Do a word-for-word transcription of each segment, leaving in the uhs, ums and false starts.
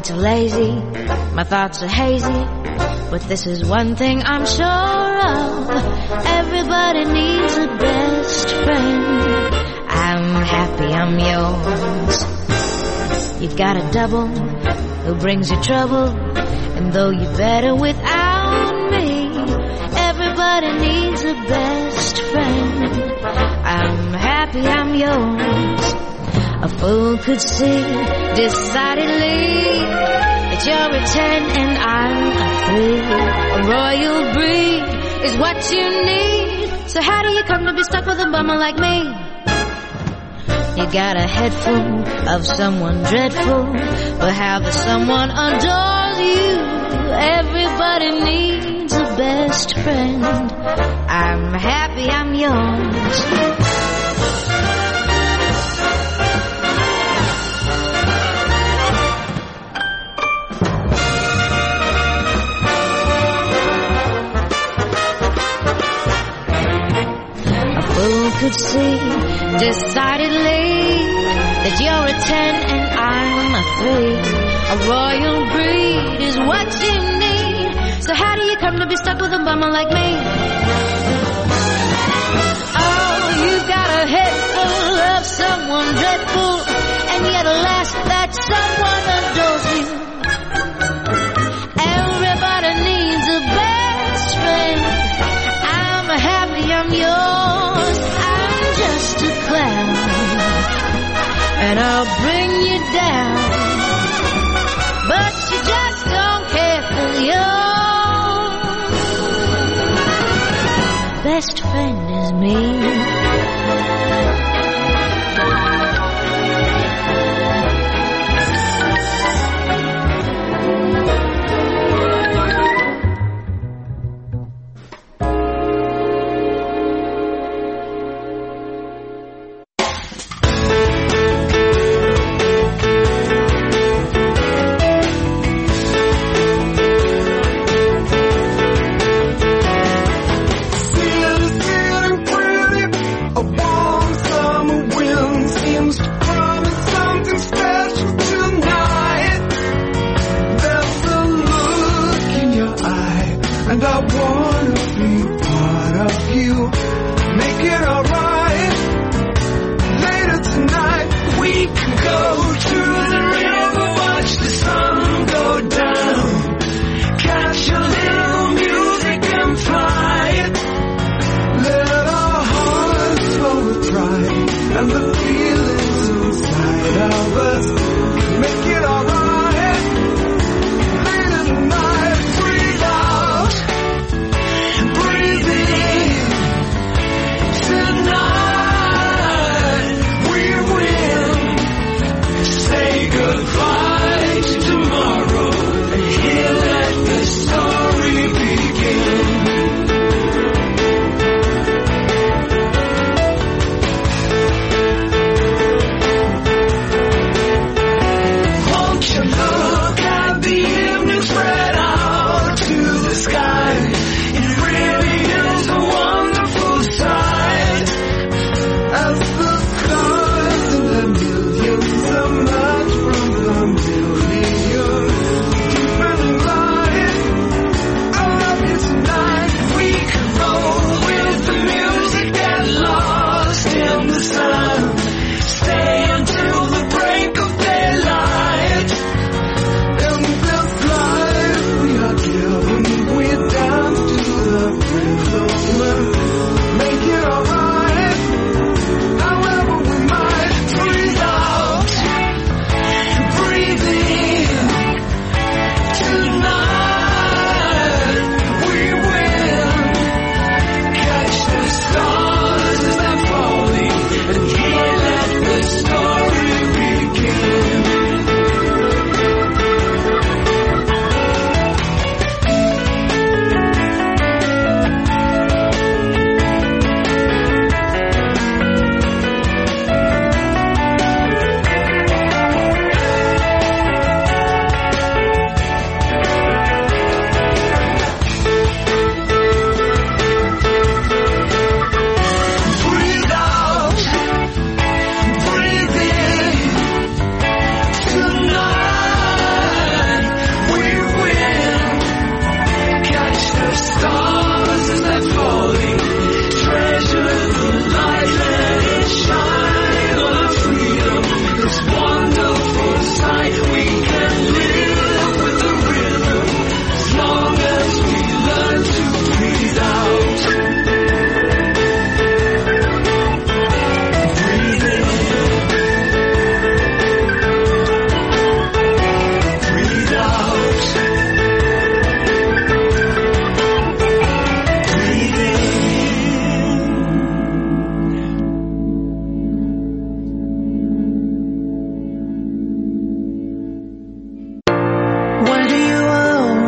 too lazy, my thoughts are hazy, but this is one thing I'm sure of. Everybody needs a best friend. I'm happy I'm yours. You've got a double who brings you trouble, and though you're better without me, everybody needs a best friend. I'm happy I'm yours. A fool could see decidedly that you're a ten and I'm a three. A royal breed is what you need. So how do you come to be stuck with a bummer like me? You got a head full of someone dreadful, but how the someone adores you. Everybody needs a best friend. I'm happy I'm yours. Could see decidedly that you're a ten and I'm a three. A royal breed is what you need. So how do you come to be stuck with a bummer like me? Oh, you got a head full of someone dreadful, and yet alas, that someone adores you. Everybody needs a best friend. I'm happy I'm yours. Just a clown, and I'll bring you down, but you just don't care for your best friend is me.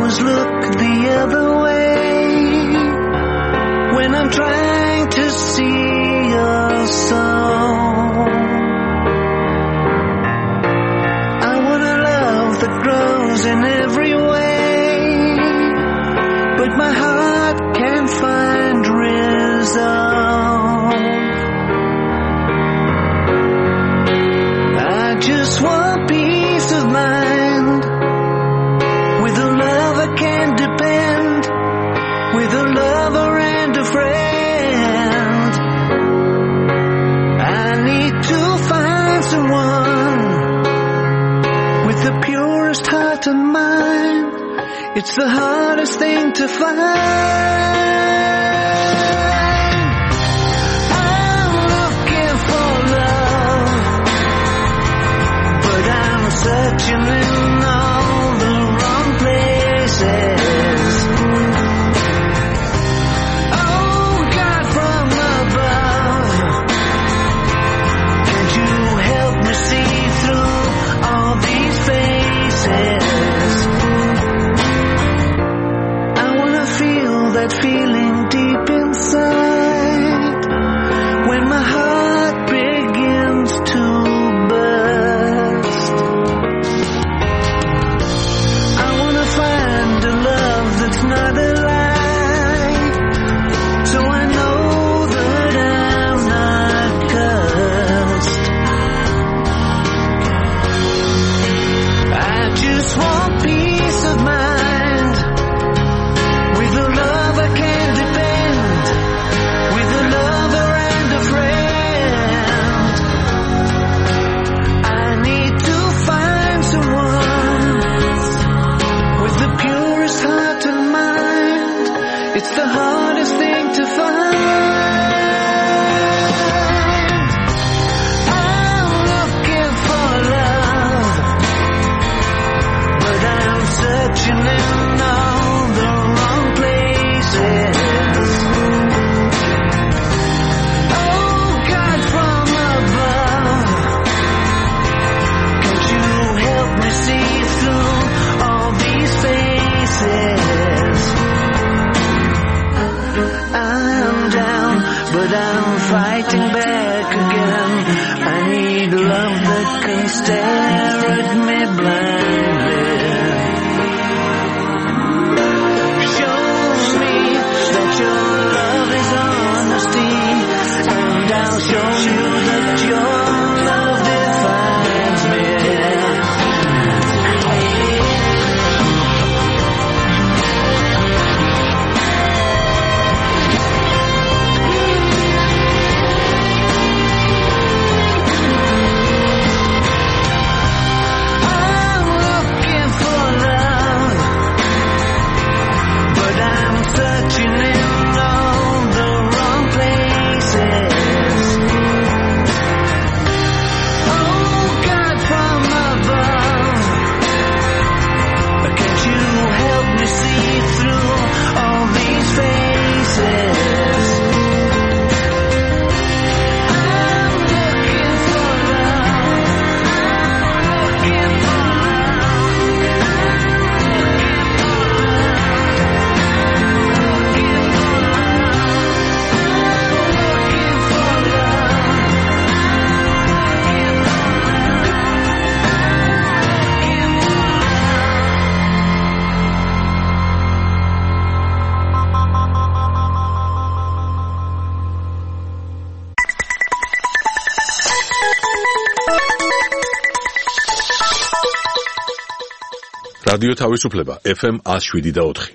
always look the other way when I'm trying to see your soul. I want a love that grows in every way, but my heart can't find resolve. I just want peace of mind, with a lover can depend, with a lover and a friend. I need to find someone with the purest heart and mind. It's the hardest thing to find. I'm looking for love, but I'm searching in all the wrong places. Oh God from above, can't you help me see through all these faces? I wanna feel that feeling deep inside when my heart begins to burst. I wanna find a love that's not a lie, so I know that I'm not cursed. I just want peace of mind, with a lover can depend, with a lover and a friend. I need to find someone with the purest heart and mind. It's the hardest thing to find. I'm looking for love, but I'm searching in all the wrong places. Oh God from above, can't you help me see through all these faces? I'm down, but I'm fighting back again. I need love that can stare at me blindly. Show me that your love is honesty, and I'll show you that your love defines me. I'm looking for love, but I'm searching in all the wrong places. Oh God from above, can't you help me see through all these faces? I'm looking for love, looking for რადიო თავისუფლება ეფ ემ one oh seven და four.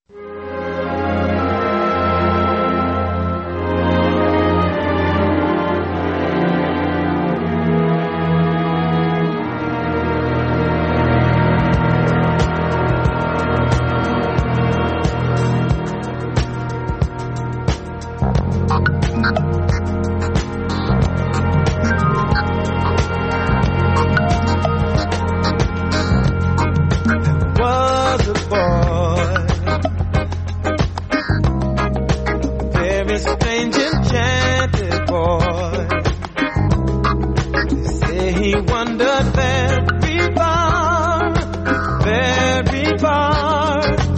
was a boy, very strange enchanted boy. They say he wandered very far, very far.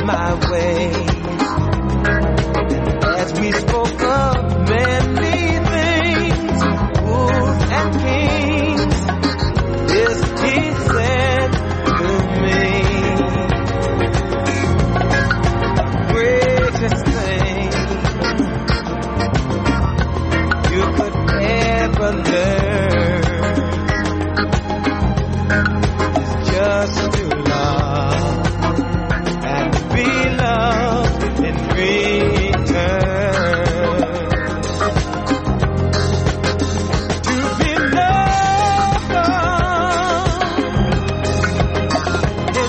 my way. As we spoke of many things, fools and kings, this he said to me. Greatest thing you could ever learn is just to love and be loved in return. To be loved in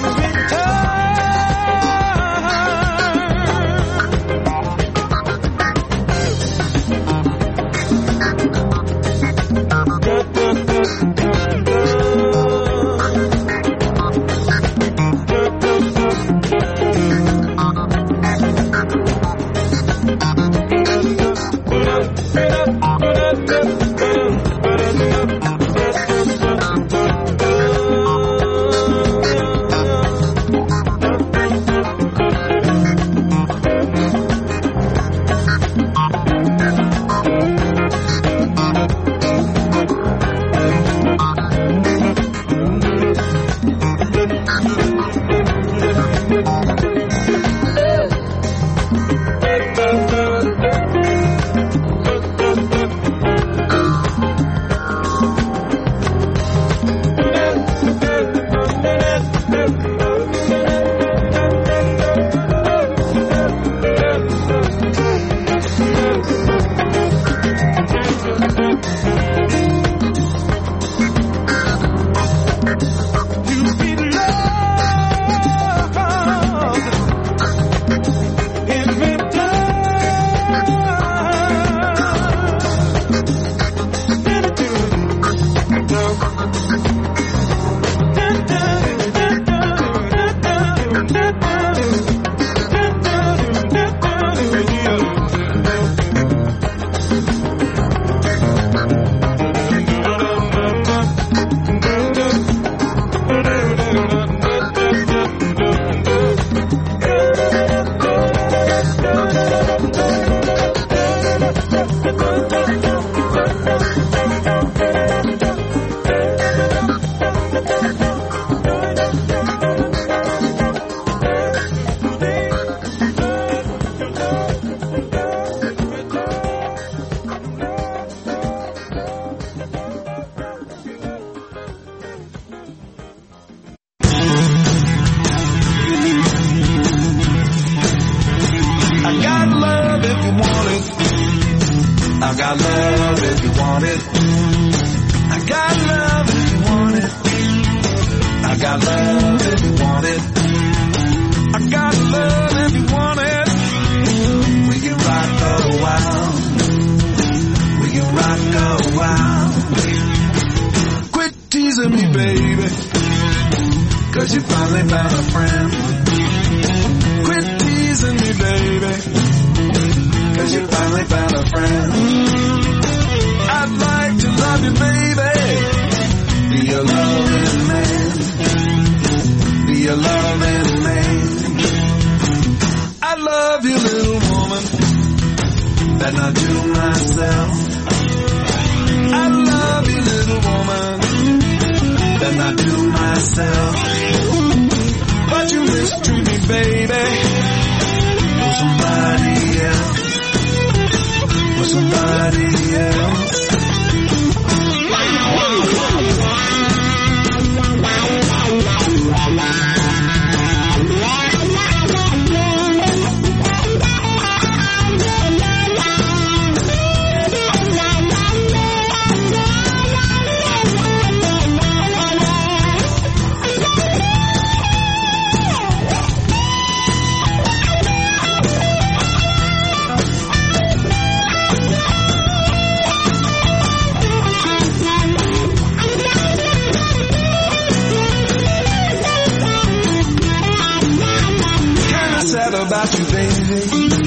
about you, baby,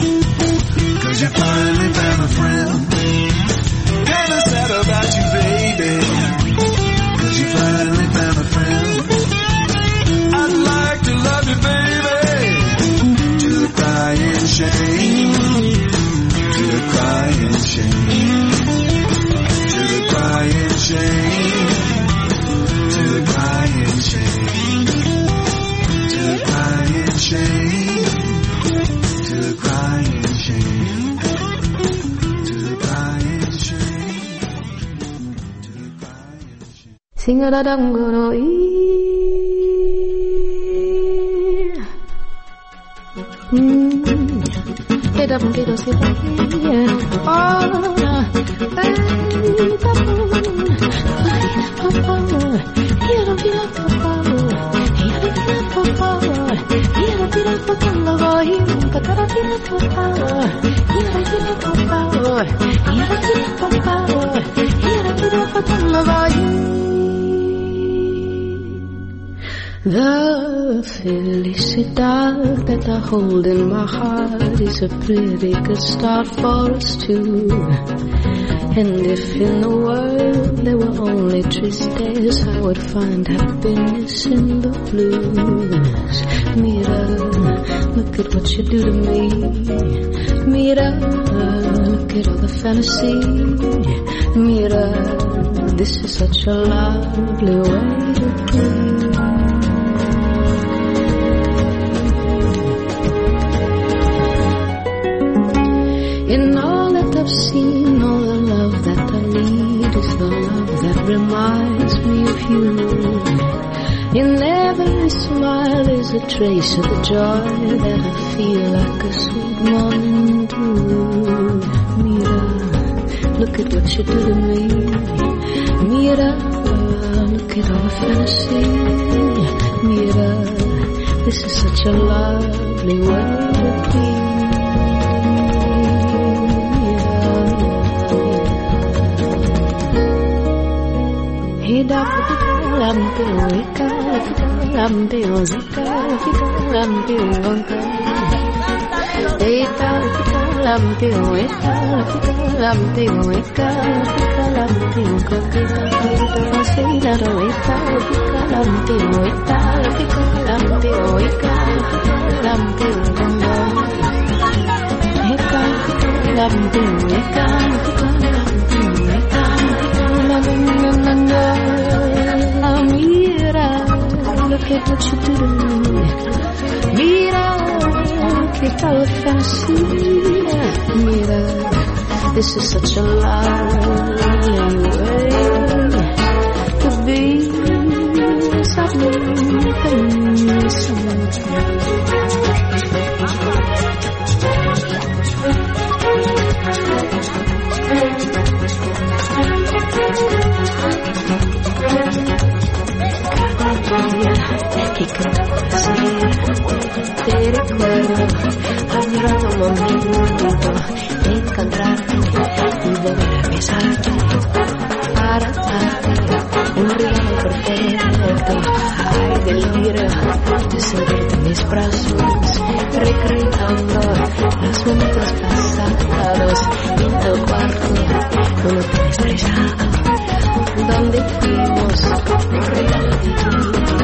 'cause you finally found a friend. Kinda sad about you, baby, 'cause you finally found a friend. I'd like to love you, baby, 싱어라당거로 음 대답은 기도시 아나 The felicidad that I hold in my heart is a pretty good start for us two. And if in the world there were only tristes, I would find happiness in the blues. Mira, look at what you do to me. Mira, look at all the fantasy. Mira, this is such a lovely way to be. In all that I've seen, all the love that I lead is the love that reminds me of you. In every smile is a trace of the joy that I feel like a sweet morning dew. Mira, look at what you do to me. Mira, look at all the fantasy. Mira, this is such a lovely way to be. Làm tiểu ca, làm tiểu ca, làm tiểu ca. Eta làm tiểu ca, làm tiểu ca, làm tiểu ca. Eta say that eta, làm tiểu ca, làm tiểu ca, làm tiểu ca. Eta làm tiểu ca, làm tiểu ca. Mira, look at what you do to me. Mira, look at all the fantasy. Mira, this is such a lovely way to be. Que conocer, te recuerdo, habrá un momento de encontrarte y volver a besarte para darte un regalo perfecto. Ay, deliro de sentirte en mis brazos, recreando los momentos pasados en el cuarto, un hotel estrellado donde fuimos un regalo divino.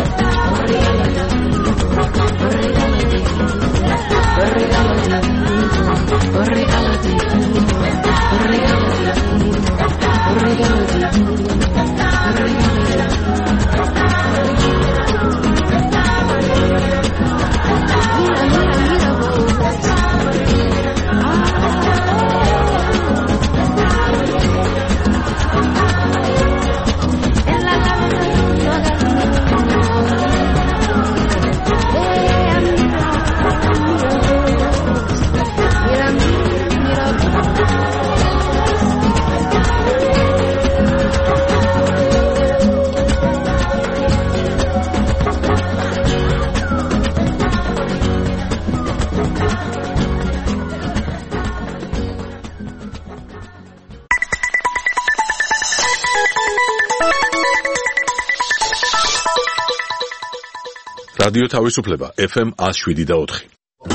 რადიო თავისუფლება ეფ ემ one oh seven და four.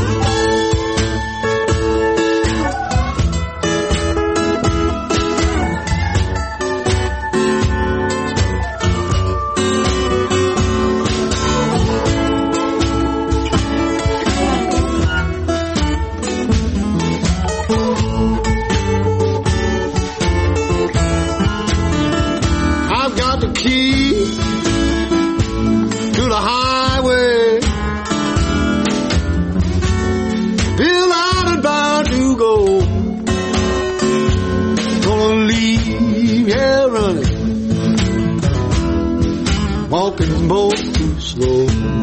I've got the key to the highway. Bill out and bound to go. Gonna leave here running. walking is most too slow.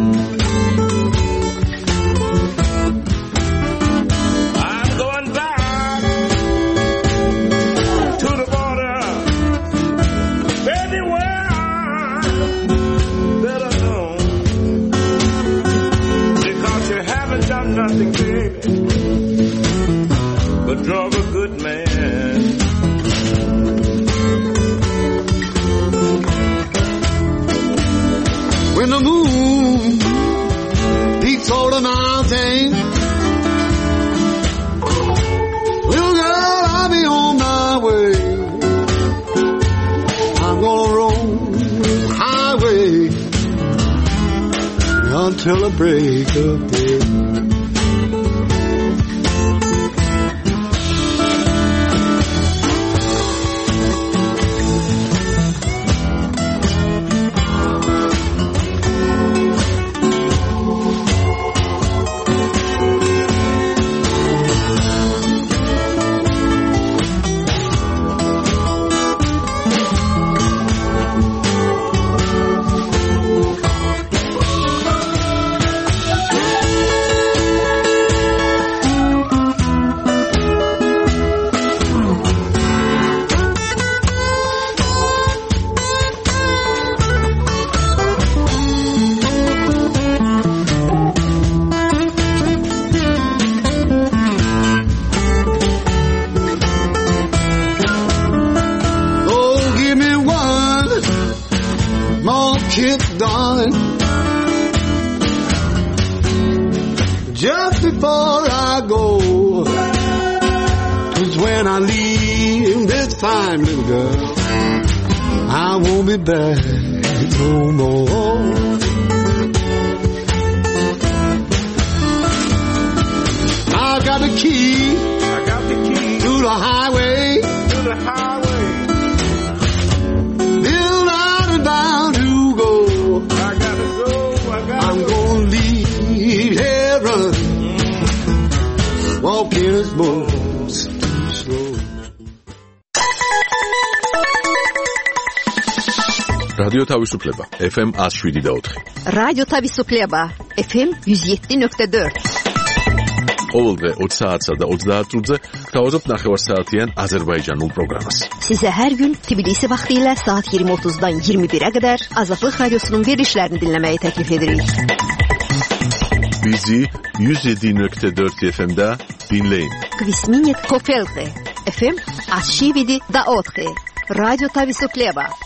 I'm going back to the border, anywhere that I know, because you haven't done nothing, baby, but drug a good man. When the moon peaks over the mountain, little girl, I'll be on my way. I'm gonna roll this highway until the break of day. Just before I go, 'cause when I leave this time, little girl, I won't be back no more. I got the key, I got the key to the highway, to the highway. Still out and down to go. I gotta go, I gotta I'm go. gonna leave heaven, walking is most too slow. რადიო თავისუფლება ეფ ემ one oh seven point four. რადიო თავისუფლება ეფ ემ one oh seven point four. ყოველდღე twenty საათსა და thirty წუთზე გთავაზობთ ნახევარსაათიან აზერბაიჯანულ პროგრამას. Size her gün Tbilisi vaxtilə saat yirmi otuzdan iyirmi birə qədər Azadlıq Radiosunun verilişlərini dinləməyi təklif edirik. Bizi one oh seven point four efe em'də dinləyin. Kvisminit Kofelte efe em one oh seven point four. Radyo Tavisupleva.